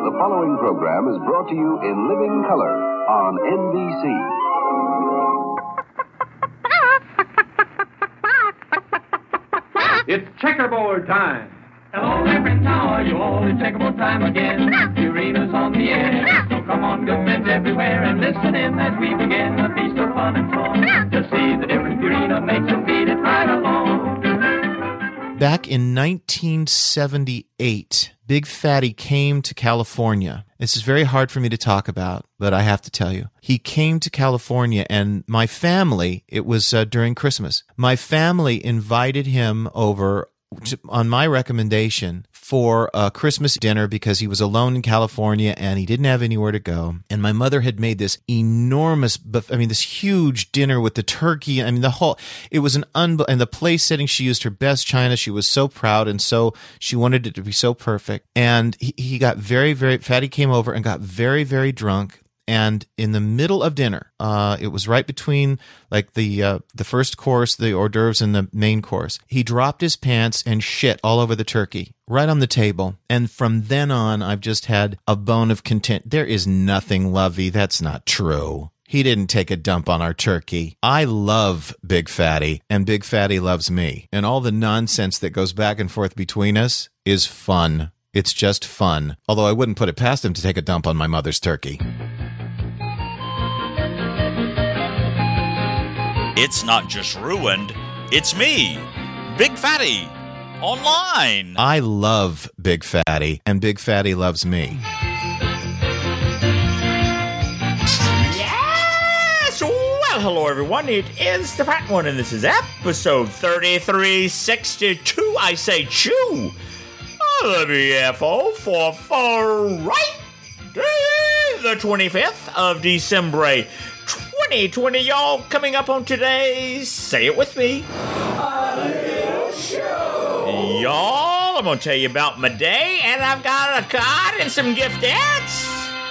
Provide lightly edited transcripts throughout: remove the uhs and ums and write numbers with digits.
The following program is brought to you in living color on NBC. It's checkerboard time. Hello, Reverend Tower, you old checkerboard time again. Purina's on the air, so come on, good friends everywhere, and listen in as we begin a feast of fun and song. To see the difference Purina makes and feed it right along. Back in 1978, Big Fatty came to California. This is very hard for me to talk about, but I have to tell you. He came to California, and my family, it was during Christmas, my family invited him over on my recommendation for a Christmas dinner because he was alone in California and he didn't have anywhere to go. And my mother had made this enormous, this huge dinner with the turkey. it was and the place setting, she used her best china. She was so proud, and so she wanted it to be so perfect. And he got Fatty came over and got very, very drunk. And in the middle of dinner, it was right between like the first course, the hors d'oeuvres, and the main course. He dropped his pants and shit all over the turkey, right on the table. And from then on, I've just had a bone of content. There is nothing lovey. That's not true. He didn't take a dump on our turkey. I love Big Fatty, and Big Fatty loves me. And all the nonsense that goes back and forth between us is fun. It's just fun. Although I wouldn't put it past him to take a dump on my mother's turkey. It's not just ruined, it's me, Big Fatty, online. I love Big Fatty, and Big Fatty loves me. Yes! Well, hello everyone, it is the Fat One, and this is episode 3362, I say chew, of the BFO for Friday, the 25th of December, 2020, y'all. Coming up on today's Say It With Me, y'all, I'm gonna tell you about my day, and I've got a card and some giftettes.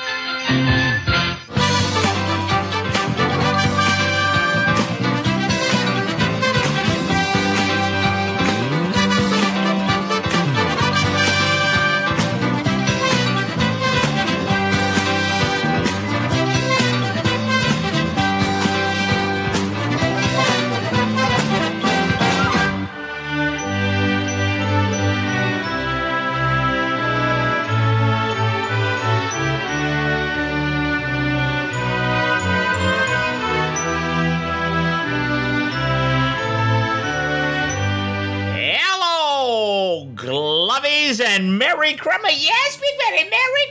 And Merry Crema, yes, Big Fatty, Merry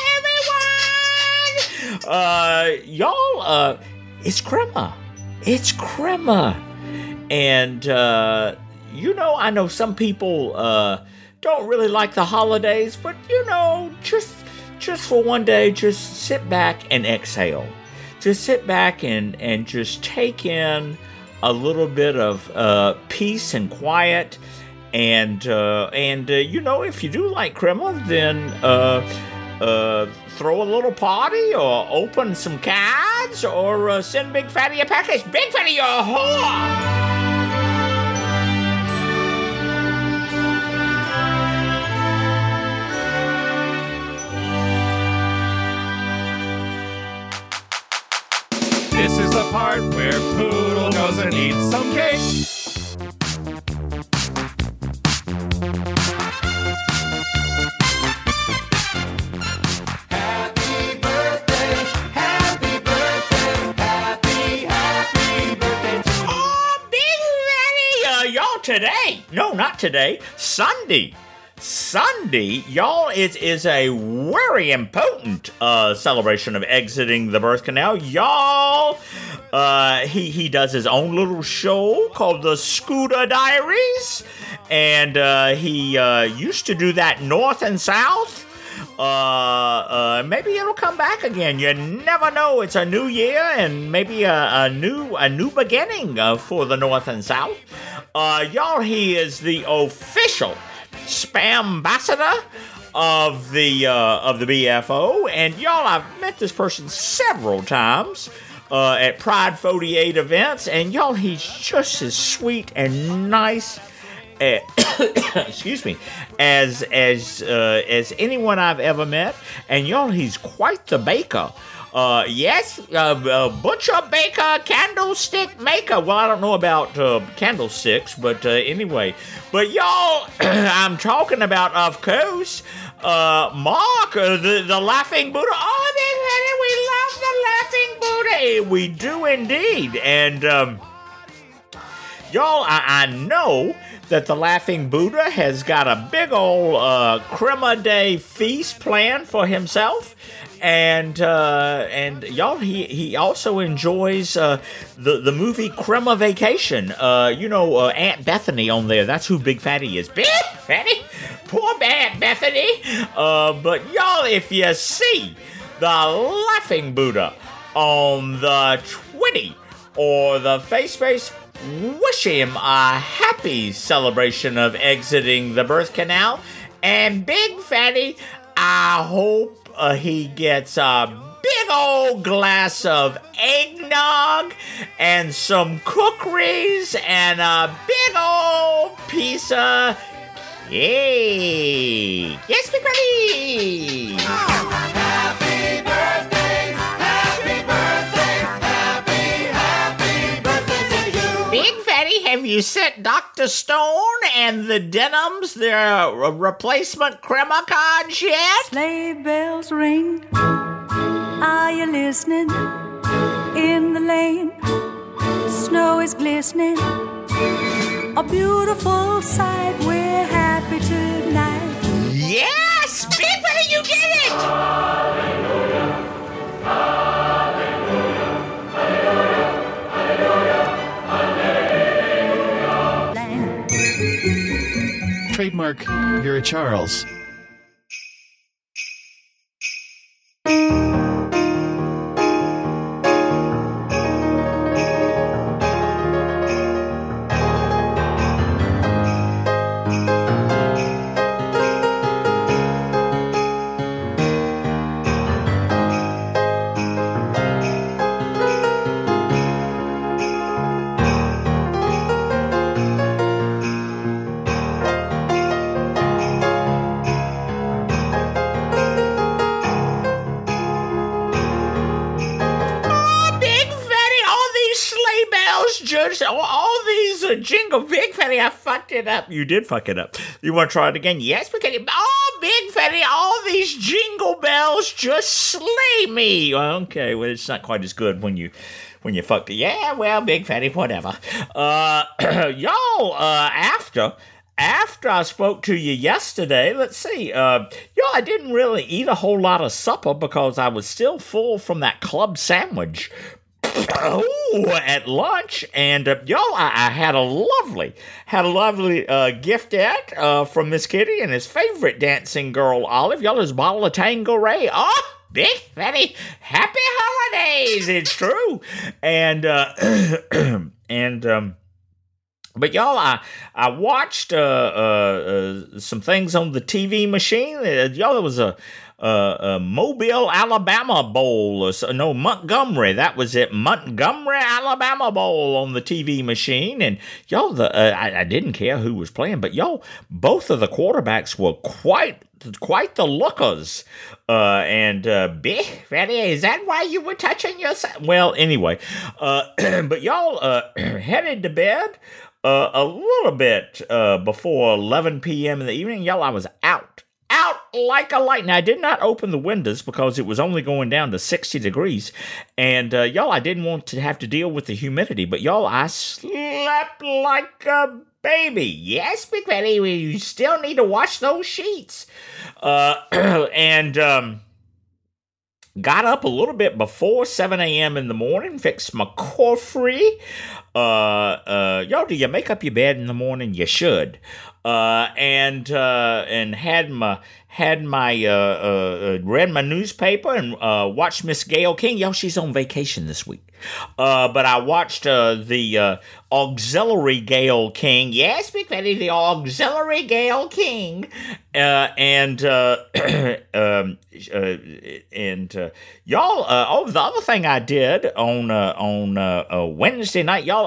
Crema, everyone! Y'all, it's Crema. It's Crema. And, I know some people, don't really like the holidays, but, just for one day, just sit back and exhale. Just sit back and just take in a little bit of, peace and quiet. And if you do like crema, then throw a little party or open some cards or send Big Fatty a package. Big Fatty, you're a whore! This is the part where Poodle goes and eats some cake. Today, no, not today, Sunday, y'all, it is a very important celebration of exiting the birth canal, y'all. He does his own little show called the Scooter Diaries, and he used to do that North and South. Maybe it'll come back again. You never know. It's a new year and maybe a new beginning for the North and South. Y'all, he is the official spam ambassador of the BFO, and y'all, I've met this person several times at Pride 48 events, and y'all, he's just as sweet and nice excuse me, as anyone I've ever met, and y'all, he's quite the baker. Yes, butcher, baker, candlestick maker. Well, I don't know about candlesticks, but anyway. But y'all, I'm talking about, of course, Mark, the Laughing Buddha. Oh, we love the Laughing Buddha. We do indeed. And y'all, I know that the Laughing Buddha has got a big old Crema Day feast planned for himself. And y'all, he also enjoys the movie Crema Vacation. Aunt Bethany on there. That's who Big Fatty is. Big Fatty? Poor Aunt Bethany. But y'all, if you see the Laughing Buddha on the Twitty or the FaceSpace, wish him a happy celebration of exiting the birth canal. And Big Fatty, I hope he gets a big old glass of eggnog and some cookies and a big old piece of cake. Yes, Big Fatty! Happy birthday, happy birthday, happy birthday to you. Big Fatty, have you sent Dr. Stone and the Denims their replacement crema cards yet? Sleigh bells ring. Are you listening? In the lane, snow is glistening. A beautiful sight. We're happy tonight. Yes! Big Fatty, you get it! Hallelujah, hallelujah, hallelujah, hallelujah. Trademark Vera Charles. All these jingle, Big Fatty, I fucked it up. You did fuck it up. You want to try it again? Yes, we can. Oh, Big Fatty, all these jingle bells just slay me. Okay, well, it's not quite as good when you fucked it. Yeah, well, Big Fatty, whatever. Y'all, after I spoke to you yesterday, let's see, I didn't really eat a whole lot of supper because I was still full from that club sandwich. At lunch, and y'all, I had a lovely giftette from Miss Kitty and his favorite dancing girl, Olive. Y'all, his bottle of Tanqueray. Oh, Big Fatty, happy holidays! It's true, and but y'all, I watched some things on the TV machine. Y'all, there was a Mobile, Alabama Bowl. No, Montgomery. That was it. Montgomery, Alabama Bowl on the TV machine. And y'all, I didn't care who was playing, but y'all, both of the quarterbacks were quite the lookers. Big Fatty, is that why you were touching yourself? Well, anyway, but y'all headed to bed a little bit before 11 p.m. in the evening. Y'all, I was out like a light. Now, I did not open the windows because it was only going down to 60 degrees. And, y'all, I didn't want to have to deal with the humidity. But, y'all, I slept like a baby. Yes, Big Fatty, you still need to wash those sheets. Got up a little bit before 7 a.m. in the morning, fixed my coffee. Y'all, do you make up your bed in the morning? You should. And had my had my read my newspaper and watched Miss Gayle King. Y'all, she's on vacation this week. But I watched the auxiliary Gayle King. Yes, Big Fatty, the auxiliary Gayle King. And y'all, the other thing I did on Wednesday night, y'all,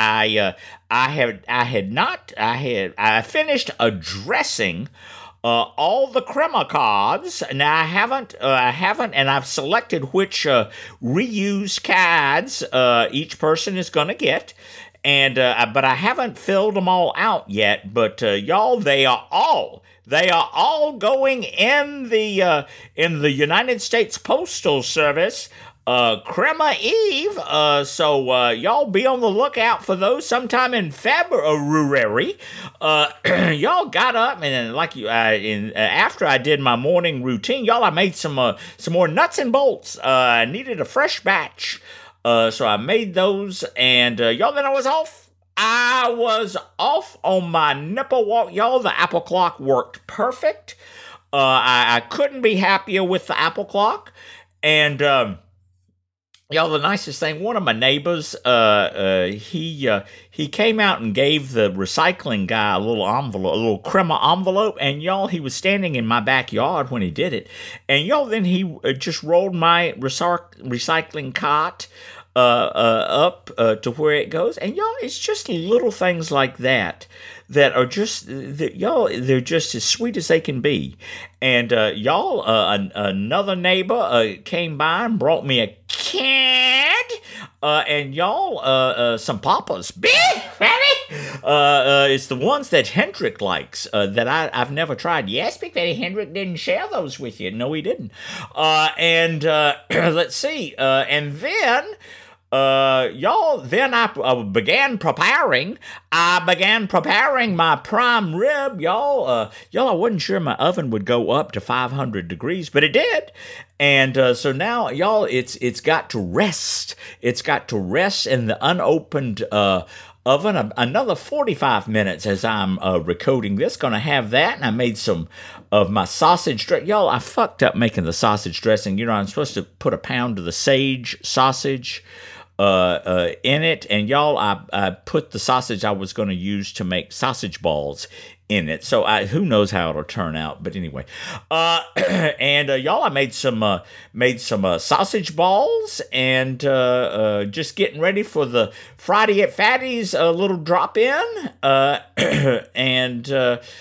I finished addressing all the crema cards. Now I haven't, and I've selected which reused cards each person is going to get, and but I haven't filled them all out yet. But y'all, they are all going in the United States Postal Service. Crema Eve, so y'all be on the lookout for those sometime in February. Y'all got up and after I did my morning routine, y'all, I made some more nuts and bolts. I needed a fresh batch, so I made those, and y'all, then I was off. I was off on my nipple walk, y'all. The Apple clock worked perfect. I couldn't be happier with the Apple clock, and y'all, the nicest thing, one of my neighbors, he came out and gave the recycling guy a little crema envelope, and y'all, he was standing in my backyard when he did it, and y'all, then he just rolled my recycling cart up to where it goes, and y'all, it's just little things like that are just, y'all, they're just as sweet as they can be. And y'all, another neighbor came by and brought me a cat, and y'all, some papas. Big Fatty! It's the ones that Hendrick likes, that I've never tried. Yes, Big Fatty, Hendrick didn't share those with you. No, he didn't. And let's see, and then y'all, then I began preparing my prime rib, y'all. I wasn't sure my oven would go up to 500 degrees, but it did. And so now, y'all, it's got to rest. It's got to rest in the unopened oven another 45 minutes as I'm recoding this. Gonna have that, and I made some of my sausage dressing. Y'all, I fucked up making the sausage dressing. You know, I'm supposed to put a pound of the sage sausage in it, and y'all, I put the sausage I was going to use to make sausage balls in it. So who knows how it'll turn out? But anyway, and y'all, I made some sausage balls, and just getting ready for the Friday at Fatty's little drop in, and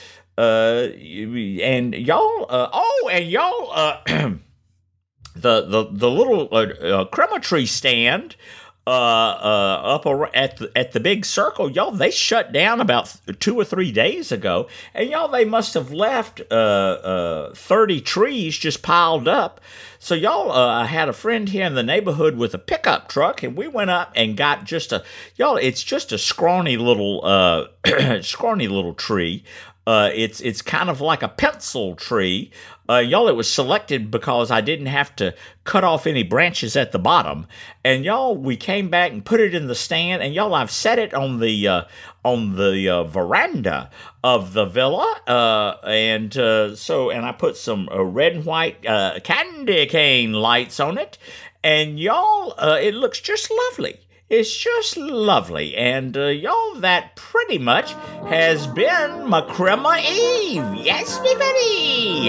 y'all, the little crema tree stand up at the big circle, y'all, they shut down about 2 or 3 days ago, and y'all, they must have left 30 trees just piled up. So y'all, I had a friend here in the neighborhood with a pickup truck, and we went up and got it's just a scrawny little tree. It's kind of like a pencil tree. Y'all, it was selected because I didn't have to cut off any branches at the bottom. And y'all, we came back and put it in the stand, and y'all, I've set it on the veranda of the villa. And I put some red and white candy cane lights on it. And y'all, it looks just lovely. It's just lovely. And y'all, that pretty much has been my Crema Eve. Yes, me Betty.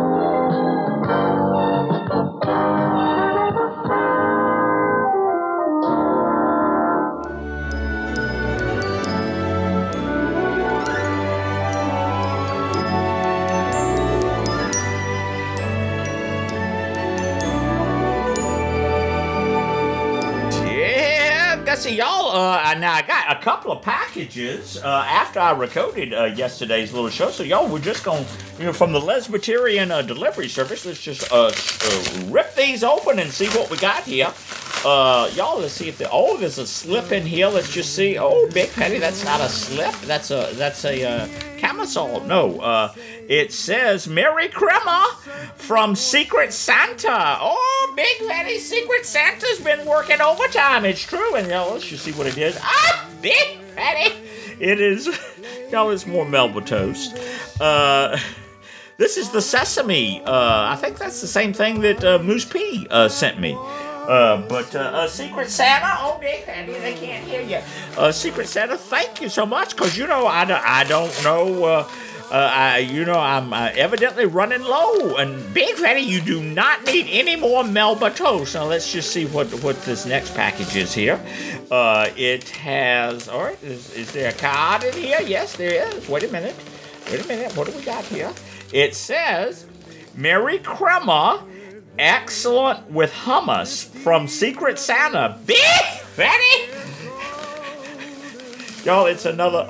See, y'all, now I got a couple of packages after I recorded yesterday's little show. So, y'all, we're just going to, from the Lesbiterian delivery service, let's just rip these open and see what we got here. Y'all, let's see if there's a slip in here. Let's just see. Oh, Big Patty, that's not a slip. That's a camisole. No, it says Merry Crema from Secret Santa. Oh, Big Patty, Secret Santa's been working overtime. It's true. And y'all, let's just see what it is. Ah, Big Patty. It is, y'all, it's more Melba toast. This is the sesame. I think that's the same thing that Moose P sent me. But Secret Santa, oh, Big Fatty, they can't hear you. Secret Santa, thank you so much, because, I don't know, I'm evidently running low. And Big Fatty, you do not need any more Melba toast. Now, let's just see what this next package is here. It has, all right, is there a card in here? Yes, there is. Wait a minute. What do we got here? It says, Merry Crema, excellent with hummus from Secret Santa. Big Fatty! Y'all, it's another,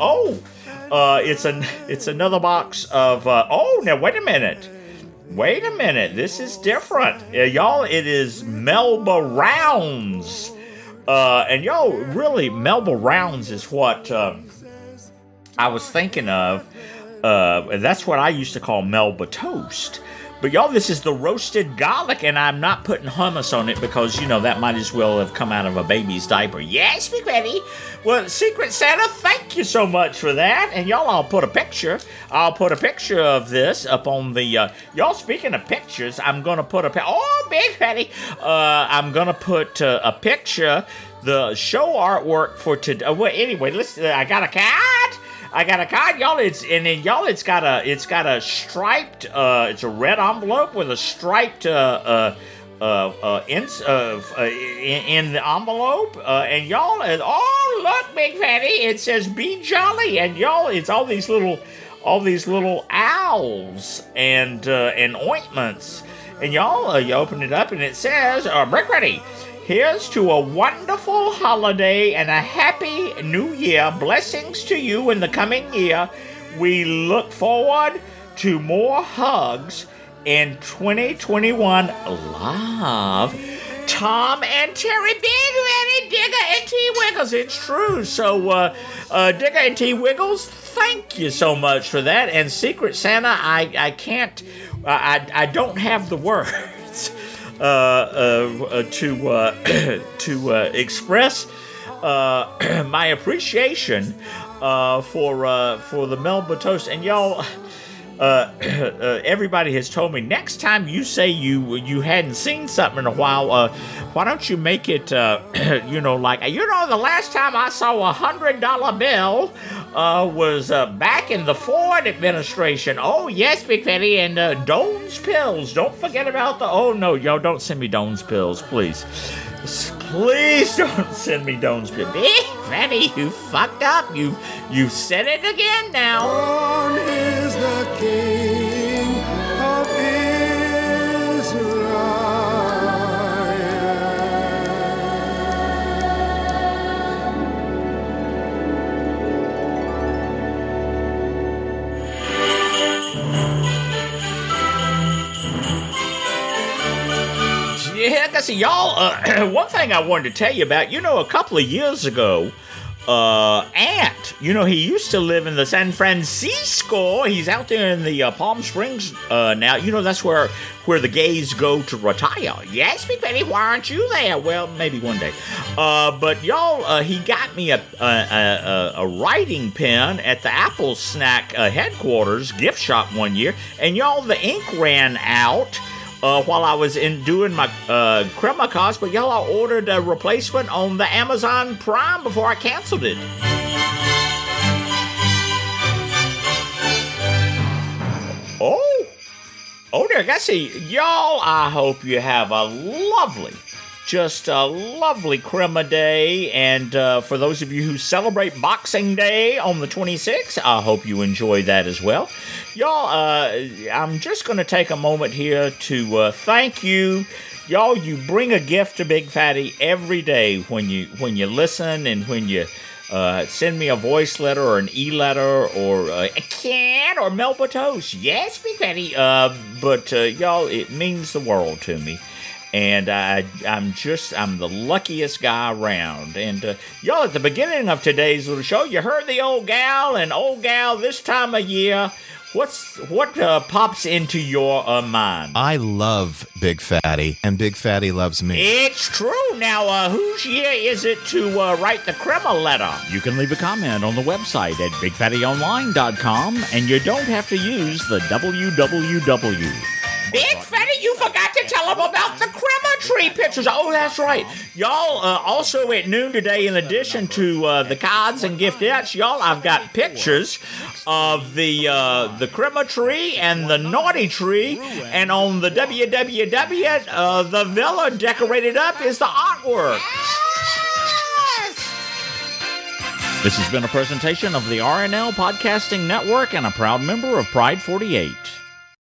it's another box of, now wait a minute. This is different. Y'all, it is Melba Rounds. And y'all, really, Melba Rounds is what I was thinking of. And that's what I used to call Melba Toast. But y'all, this is the roasted garlic, and I'm not putting hummus on it because, that might as well have come out of a baby's diaper. Yes, Big Fatty. Well, Secret Santa, thank you so much for that. And y'all, I'll put a picture of this up on the, y'all, speaking of pictures, I'm going to put Big Fatty. I'm going to put a picture, the show artwork for today. Well, anyway, listen, I got a card, y'all. It's got a striped. It's a red envelope with a striped in the envelope. And y'all, look, Big Fatty. It says "Be Jolly," and y'all, it's all these little owls and ointments. And y'all, you open it up and it says, "Big Fatty. Here's to a wonderful holiday and a happy new year. Blessings to you in the coming year. We look forward to more hugs in 2021. Love, Tom and Terry. Big Fatty, Digger and T. Wiggles." It's true. So, Digger and T. Wiggles, thank you so much for that. And Secret Santa, I can't, I don't have the words to express my appreciation for the Melba Toast. And y'all, everybody has told me, next time you say you hadn't seen something in a while, why don't you make it, the last time I saw a $100 bill was back in the Ford administration. Oh, yes, Big Fatty, and Doan's pills. Don't forget about y'all, don't send me Doan's pills, please. Please don't send me Doan's pills. Big Fatty, you fucked up. You've said it again now. Born is the King of Israel. Yeah, I see, y'all, one thing I wanted to tell you about, a couple of years ago, Ant, he used to live in the San Francisco. He's out there in the Palm Springs now. That's where the gays go to retire. Yes, Big Fatty, why aren't you there? Well, maybe one day. But y'all, he got me a writing pen at the Apple Snack headquarters gift shop one year, and y'all, the ink ran out. While I was doing my Crema cost, but y'all, I ordered a replacement on the Amazon Prime before I canceled it. Oh, there, I see. Y'all, I hope you have a lovely Crema day, and for those of you who celebrate Boxing Day on the 26th, I hope you enjoy that as well. Y'all, I'm just going to take a moment here to thank you. Y'all, you bring a gift to Big Fatty every day when you listen and when you send me a voice letter or an e-letter or a can or Melba Toast. Yes, Big Fatty. But y'all, it means the world to me. And I'm the luckiest guy around. And y'all, at the beginning of today's little show, you heard the old gal, and old gal, this time of year, what pops into your mind? I love Big Fatty, and Big Fatty loves me. It's true. Now, whose year is it to write the crema letter? You can leave a comment on the website at BigFattyOnline.com, and you don't have to use the www. Big Fatty, you forgot to tell them about the crema tree pictures. Oh, that's right. Y'all, also at noon today, in addition to the cards and giftettes, y'all, I've got pictures of the crema tree and the naughty tree, and on the www, the villa decorated up is the artwork. This has been a presentation of the RNL Podcasting Network and a proud member of Pride 48.